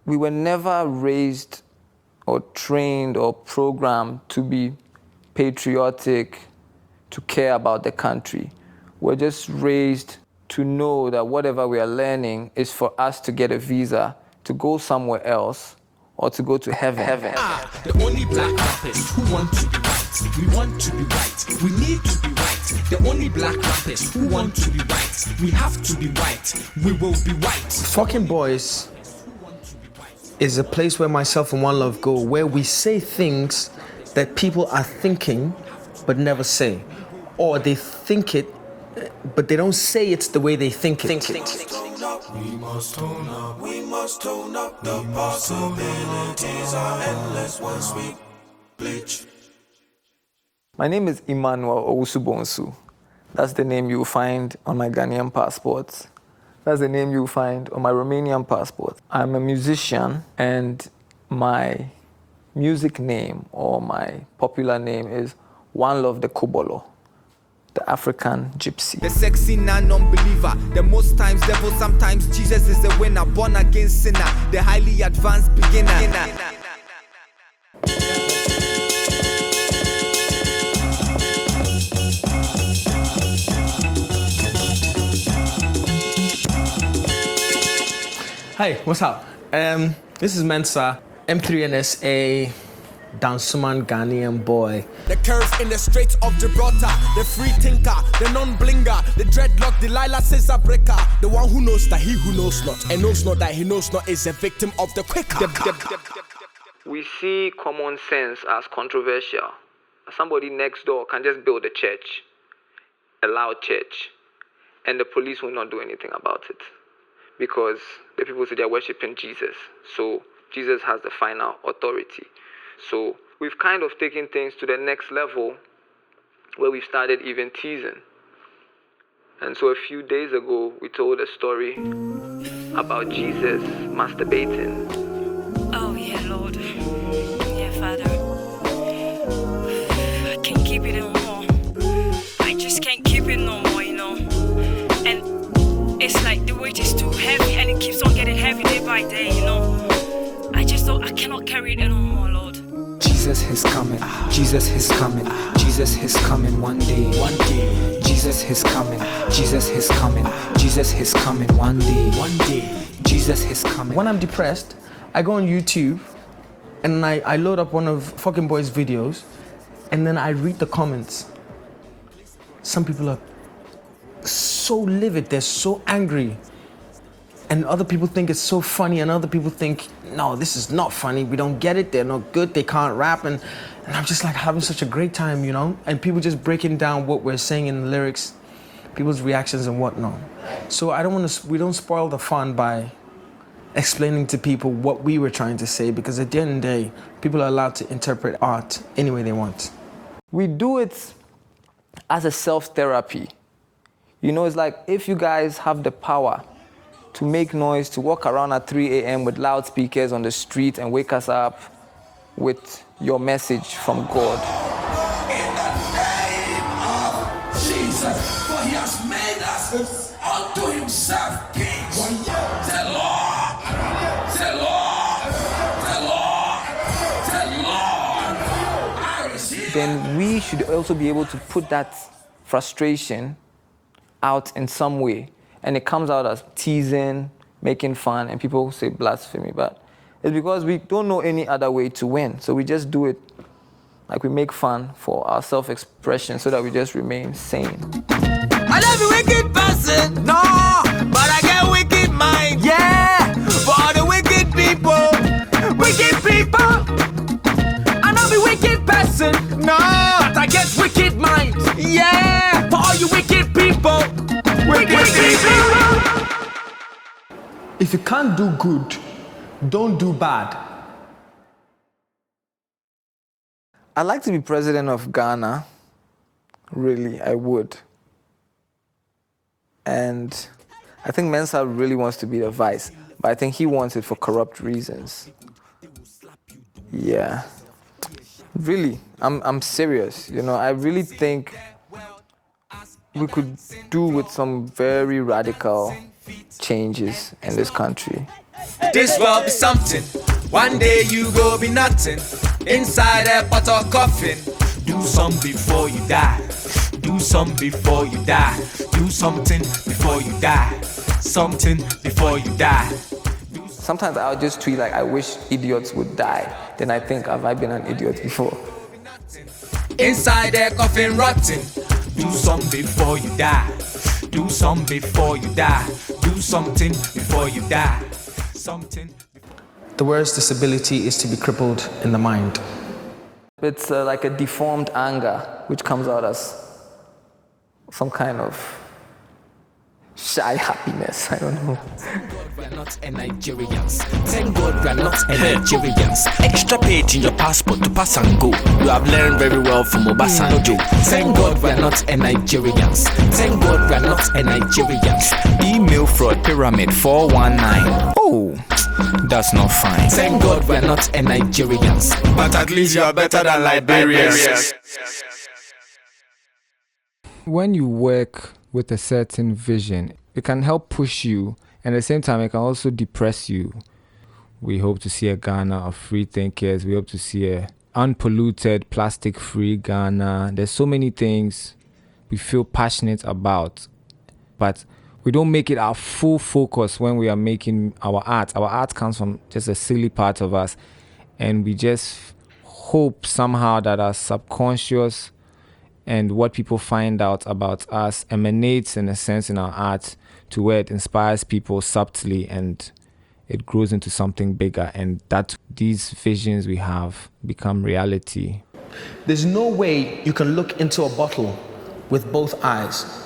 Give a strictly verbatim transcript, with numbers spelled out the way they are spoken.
we were never raised or trained or programmed to be patriotic, to care about the country. We're just raised to know that whatever we are learning is for us to get a visa to go somewhere else or to go to heaven. heaven. Ah, the only black rappers who want to be right. We want to be right. We need to be right. The only black rappers who want to be right. We have to be right. We will be right. Fucking Boys is a place where myself and One Love go, where we say things that people are thinking but never say. Or they think it, but they don't say it's the way they think it. Think it. We must tone up, we must tone up. The possibilities are endless once we bleach. My name is Emmanuel Owusu-Bonsu. That's the name you'll find on my Ghanaian passport. That's the name you'll find on my Romanian passport. I'm a musician, and my music name or my popular name is One Love the Kobolo, the African gypsy. The sexy non-believer, the most times devil, sometimes Jesus is the winner, born again sinner, the highly advanced beginner. Hi, what's up? Um, this is Mensa, M three N S A, Dansuman Ghanaian boy. The curve in the Straits of Gibraltar, the free thinker, the non-blinger, the dreadlock, Delilah Caesar breaker, the one who knows that he who knows not, and knows not that he knows not is a victim of the quicker. We see common sense as controversial. Somebody next door can just build a church, a loud church, and the police will not do anything about it because the people say they're worshiping Jesus. So Jesus has the final authority. So we've kind of taken things to the next level where we started even teasing. And so a few days ago, we told a story about Jesus masturbating. Oh, yeah, Lord. Yeah, Father. I can't keep it no more. I just can't keep it no more, you know. And it's like the weight is too heavy and it keeps on getting heavy day by day, you know. I just don't, I cannot carry it no more, Lord. Jesus is coming, Jesus is coming, Jesus is coming one day, one day. Jesus is coming, Jesus is coming, Jesus is coming one day, one day. Jesus is coming. When I'm depressed, I go on YouTube and I, I load up one of Fucking Boys videos and then I read the comments. Some people are so livid, they're so angry. And other people think it's so funny, and other people think, no, this is not funny, we don't get it, they're not good, they can't rap, and, and I'm just like having such a great time, you know? And people just breaking down what we're saying in the lyrics, people's reactions and whatnot. So I don't want to, we don't spoil the fun by explaining to people what we were trying to say, because at the end of the day, people are allowed to interpret art any way they want. We do it as a self-therapy. You know, it's like if you guys have the power to make noise, to walk around at three a.m. with loudspeakers on the street and wake us up with your message from God. In the name of Jesus, for he has made us unto himself kings. The Lord, the Lord, the Lord, the Lord. I receive. Then we should also be able to put that frustration out in some way. And it comes out as teasing, making fun, and people say blasphemy. But it's because we don't know any other way to win. So we just do it, like we make fun for our self-expression so that we just remain sane. I love a wicked person, no, but I get wicked mind, yeah. For all the wicked people, wicked people. I love a wicked person, no, but I get wicked mind, yeah. For all you wicked people, wicked people. If you can't do good, don't do bad. I'd like to be president of Ghana. Really, I would. And I think Mensa really wants to be the vice, but I think he wants it for corrupt reasons. Yeah. Really, I'm I'm serious. You know, I really think we could do with some very radical changes in this country. This will be something. One day you go be nothing. Inside a pot of coffin. Do some before you die. Do some before you die. Do something before you die. Something before you die. Sometimes I'll just tweet like, I wish idiots would die. Then I think, have I been an idiot before? Inside a coffin rotting. Do some before you die. Do some before you die. Do something before you die. Something. The worst disability is to be crippled in the mind. It's uh, like a deformed anger, which comes out as some kind of shy happiness. I don't know. Thank God we're not a Nigerians. Thank God we're not a Nigerians. Extra page in your passport to pass and go. You have learned very well from Obasanjo. Thank God we're not a Nigerians. Thank God we're not a Nigerians. Email fraud pyramid four one nine. Oh, that's not fine. Thank God we're not a Nigerians. But at least you are better than Liberians. When you work with a certain vision, it can help push you, and at the same time it can also depress you. We hope to see a Ghana of free thinkers. We hope to see a unpolluted, plastic-free Ghana. There's so many things we feel passionate about, but we don't make it our full focus when we are making our art. Our art comes from just a silly part of us, and we just hope somehow that our subconscious and what people find out about us emanates in a sense in our art to where it inspires people subtly and it grows into something bigger, and that these visions we have become reality. There's no way you can look into a bottle with both eyes